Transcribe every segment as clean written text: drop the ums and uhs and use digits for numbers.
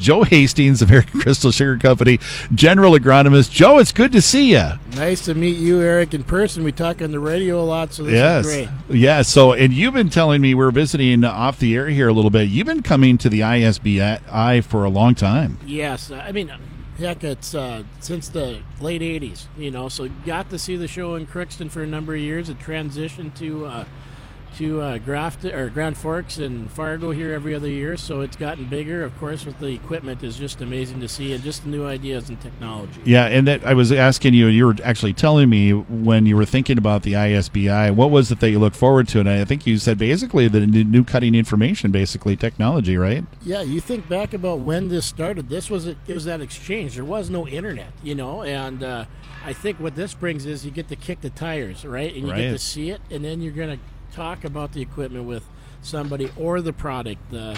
Joe Hastings, American Crystal Sugar Company General Agronomist. Joe, it's good to see you. Nice to meet you, Eric, in person. We talk on the radio a lot, so this is great. Yeah, so, and you've been telling me, we're visiting off the air here a little bit, you've been coming to the ISBI for a long time. Yes, I mean, heck, it's since the late 80s, so got to see the show in Crookston for a number of years. It transitioned to Grafton or Grand Forks and Fargo here every other year, so it's gotten bigger. Of course, with the equipment is just amazing to see, and just the new ideas and technology. Yeah, and that I was asking you were actually telling me when you were thinking about the ISBI, what was it that you look forward to? And I think you said basically the new cutting information, basically technology, right? Yeah, you think back about when this started. It was that exchange. There was no internet, and I think what this brings is you get to kick the tires, right? And you get to see it, and then you're going to talk about the equipment with somebody or the product, the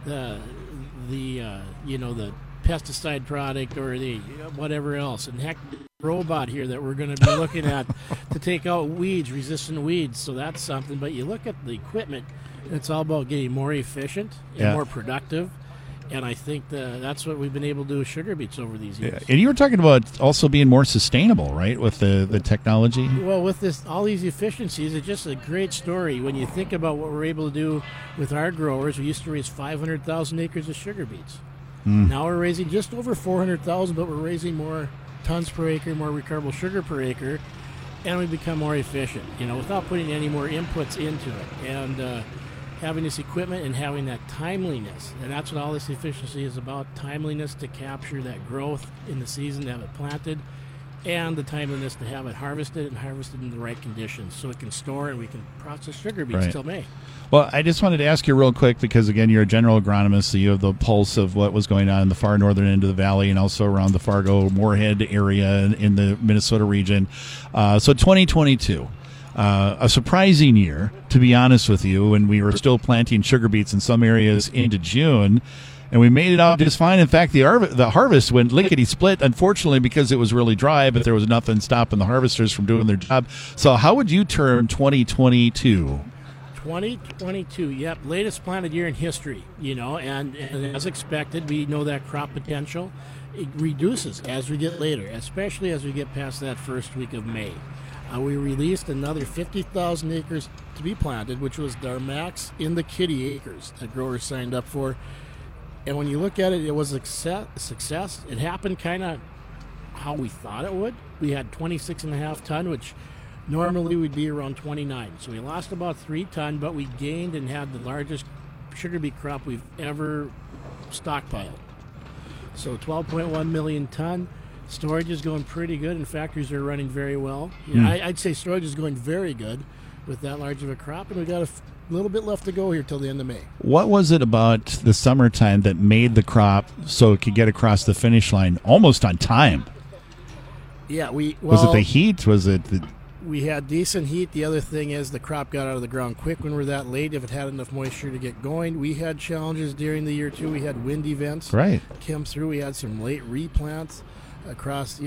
pesticide product or the whatever else, and heck, robot here that we're going to be looking at to take out resistant weeds. So that's something. But you look at the equipment, it's all about getting more efficient and more productive. And I think that's what we've been able to do with sugar beets over these years. And you were talking about also being more sustainable, right, with the technology? Well, with all these efficiencies, it's just a great story. When you think about what we're able to do with our growers, we used to raise 500,000 acres of sugar beets. Now we're raising just over 400,000, but we're raising more tons per acre, more recoverable sugar per acre, and we become more efficient, without putting any more inputs into it. And having this equipment and having that timeliness, and that's what all this efficiency is about, timeliness to capture that growth in the season, to have it planted, and the timeliness to have it harvested in the right conditions so it can store and we can process sugar beets till May. Well, I just wanted to ask you real quick, because again, you're a general agronomist, so you have the pulse of what was going on in the far northern end of the valley and also around the Fargo Moorhead area in the Minnesota region. So 2022. A surprising year, to be honest with you, when we were still planting sugar beets in some areas into June, and we made it out just fine. In fact, the harvest went lickety-split, unfortunately, because it was really dry, but there was nothing stopping the harvesters from doing their job. So how would you term 2022? 2022, yep, latest planted year in history, and as expected, we know that crop potential, it reduces as we get later, especially as we get past that first week of May. We released another 50,000 acres to be planted, which was our max in the kitty acres that growers signed up for. And when you look at it, it was a success. It happened kind of how we thought it would. We had 26.5 ton, which normally would be around 29. So we lost about 3 ton, but we gained and had the largest sugar beet crop we've ever stockpiled. So 12.1 million ton. Storage is going pretty good, and factories are running very well. I'd say storage is going very good with that large of a crop, and we've got a little bit left to go here till the end of May. What was it about the summertime that made the crop so it could get across the finish line almost on time? Yeah, was it the heat? Was it we had decent heat. The other thing is the crop got out of the ground quick when we're that late. If it had enough moisture to get going, we had challenges during the year too. We had wind events come through. We had some late replants across,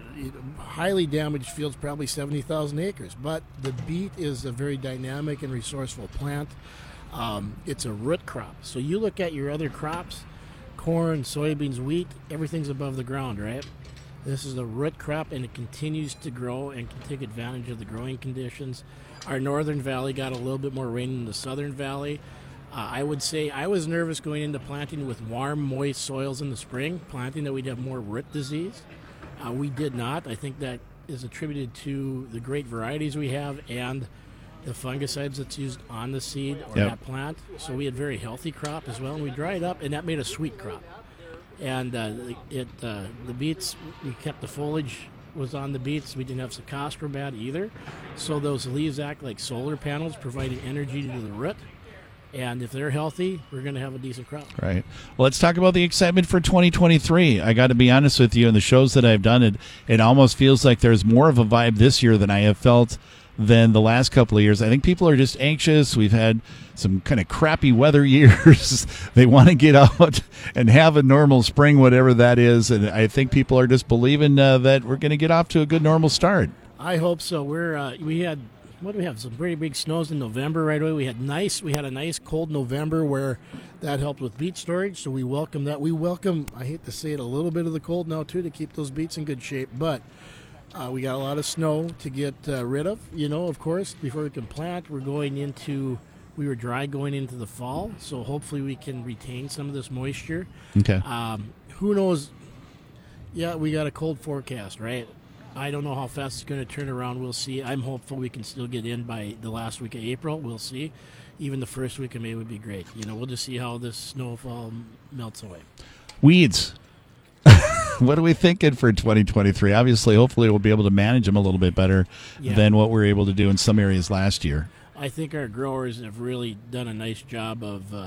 highly damaged fields, probably 70,000 acres. But the beet is a very dynamic and resourceful plant. It's a root crop. So you look at your other crops, corn, soybeans, wheat, everything's above the ground, right? This is a root crop, and it continues to grow and can take advantage of the growing conditions. Our northern valley got a little bit more rain than the southern valley. I would say I was nervous going into planting with warm, moist soils in the spring, planting that we'd have more root disease. We did not. I think that is attributed to the great varieties we have and the fungicides that's used on the seed or that plant. So we had very healthy crop as well, and we dried up, and that made a sweet crop. And the beets, we kept the foliage was on the beets. We didn't have Cercospora bad either. So those leaves act like solar panels, providing energy to the root. And if they're healthy, we're going to have a decent crop. Right. Well, let's talk about the excitement for 2023. I got to be honest with you, in the shows that I've done, it almost feels like there's more of a vibe this year than I have felt than the last couple of years. I think people are just anxious. We've had some kind of crappy weather years. They want to get out and have a normal spring, whatever that is. And I think people are just believing that we're going to get off to a good normal start. I hope so. We had what do we have? Some pretty big snows in November right away. We had a nice cold November where that helped with beet storage, so we welcome that. We welcome, I hate to say it, a little bit of the cold now too to keep those beets in good shape, but we got a lot of snow to get rid of, of course, before we can plant. We were dry going into the fall, so hopefully we can retain some of this moisture. Okay. Who knows? Yeah, we got a cold forecast, right? I don't know how fast it's going to turn around. We'll see. I'm hopeful we can still get in by the last week of April. We'll see. Even the first week of May would be great. We'll just see how this snowfall melts away. Weeds. What are we thinking for 2023? Obviously, hopefully we'll be able to manage them a little bit better than what we were able to do in some areas last year. I think our growers have really done a nice job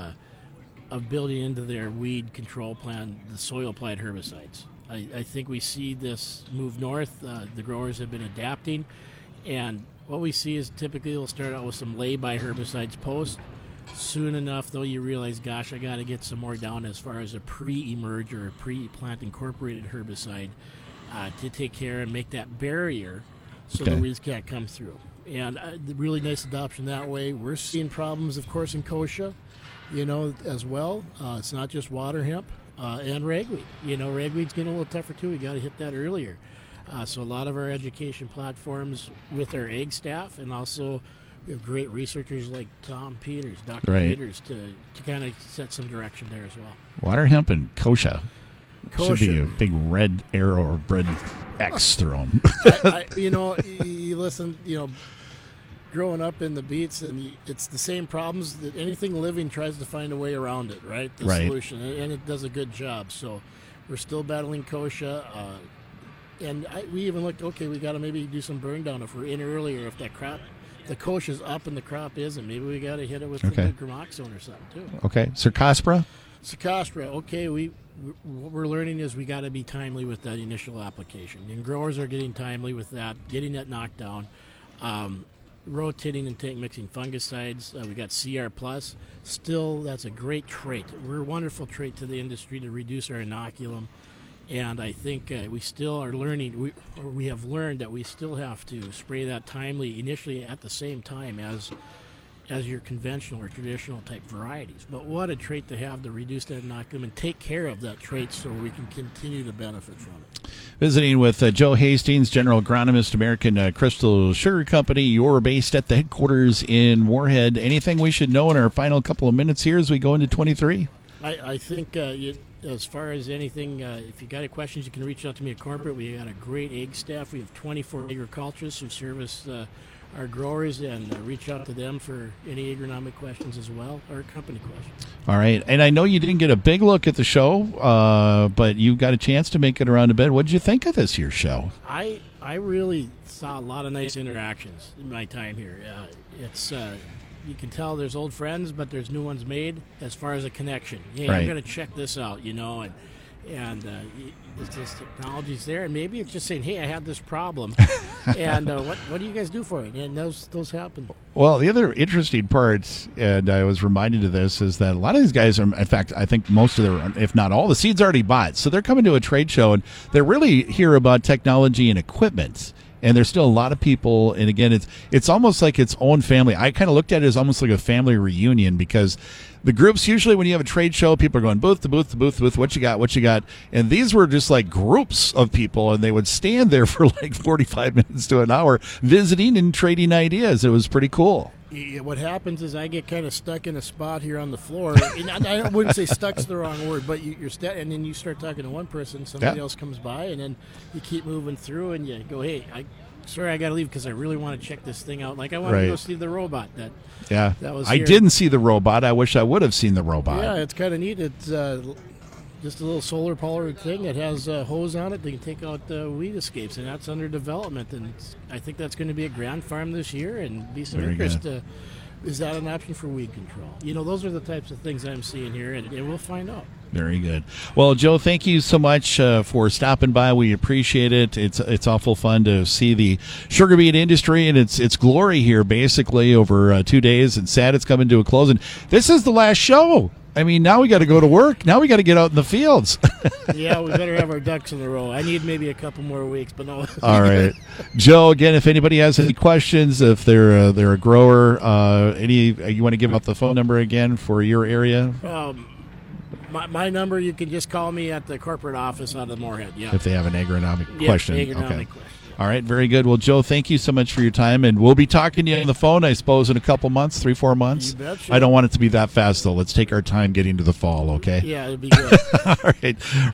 of building into their weed control plan the soil-applied herbicides. I think we see this move north. The growers have been adapting, and what we see is typically they'll start out with some lay-by herbicides post. Soon enough, though, you realize, gosh, I got to get some more down as far as a pre-emerge or a pre-plant incorporated herbicide to take care and make that barrier so the weeds can't come through. And the really nice adoption that way. We're seeing problems, of course, in kochia, as well. It's not just water hemp and ragweed. Ragweed's getting a little tougher, too. We got to hit that earlier. So a lot of our education platforms with our ag staff, and also we have great researchers like Tom Peters, Dr. Peters, to kind of set some direction there as well. Water hemp and kochia. Should be a big red arrow or red X thrown. You listen, growing up in the beets, and it's the same problems that anything living tries to find a way around it, right? The solution, and it does a good job. So we're still battling kochia. And we even looked, we got to maybe do some burn down if we're in earlier, if that crop, the kochia is up and the crop isn't. Maybe we got to hit it with the gramoxone or something, too. Okay. Cercospora? What we're learning is we got to be timely with that initial application. And growers are getting timely with that, getting that knocked down. Rotating and tank mixing fungicides. We got CR Plus. Still, that's a great trait. We're a wonderful trait to the industry to reduce our inoculum. And I think we still are learning, we have learned that we still have to spray that timely initially at the same time as your conventional or traditional type varieties. But what a trait to have to reduce that inoculum and take care of that trait so we can continue to benefit from it. Visiting with Joe Hastings, General Agronomist, American Crystal Sugar Company. You're based at the headquarters in Moorhead. Anything we should know in our final couple of minutes here as we go into 23? I think as far as anything, if you got any questions, you can reach out to me at corporate. We got a great ag staff. We have 24 agriculturists who service our growers, and reach out to them for any agronomic questions as well, or company questions. All right. And I know you didn't get a big look at the show, but you got a chance to make it around a bit. What did you think of this year's show? I really saw a lot of nice interactions in my time here. It's you can tell there's old friends, but there's new ones made as far as a connection. Hey, I'm going to check this out, and it's just technology's there, and maybe it's just saying, hey, I had this problem, and what do you guys do for it? And those happen. Well, the other interesting part, and I was reminded of this, is that a lot of these guys are, in fact, I think most of their, if not all, the seed's already bought. So they're coming to a trade show, and they really hear about technology and equipment. And there's still a lot of people, and again, it's almost like its own family. I kind of looked at it as almost like a family reunion, because the groups, usually when you have a trade show, people are going booth to booth to booth to booth, what you got? And these were just like groups of people, and they would stand there for like 45 minutes to an hour visiting and trading ideas. It was pretty cool. What happens is I get kind of stuck in a spot here on the floor. I wouldn't say stuck's the wrong word, but you're and then you start talking to one person, somebody else comes by, and then you keep moving through, and you go, hey, sorry, I got to leave because I really want to check this thing out. Like I want to go see the robot. That was here. I didn't see the robot. I wish I would have seen the robot. Yeah, it's kind of neat. It's just a little solar powered thing. It has a hose on it. They can take out weed escapes, and that's under development. And I think that's going to be a grand farm this year, and be some interest. Is that an option for weed control? Those are the types of things I'm seeing here, and we'll find out. Very good. Well, Joe, thank you so much for stopping by. We appreciate it. It's awful fun to see the sugar beet industry and its glory here, basically over 2 days. And sad it's coming to a close. And this is the last show I mean, now we got to go to work. Now we got to get out in the fields. Yeah, we better have our ducks in a row. I need maybe a couple more weeks, but no. All right, Joe. Again, if anybody has any questions, if they're a grower, you want to give out the phone number again for your area? My number, you can just call me at the corporate office out of Moorhead. Yeah. If they have an agronomic question. Agronomic question. All right, very good. Well, Joe, thank you so much for your time, and we'll be talking to you on the phone, I suppose, in a couple months, 3-4 months. You betcha. I don't want it to be that fast, though. Let's take our time getting to the fall, okay? Yeah, it'd be good. All right.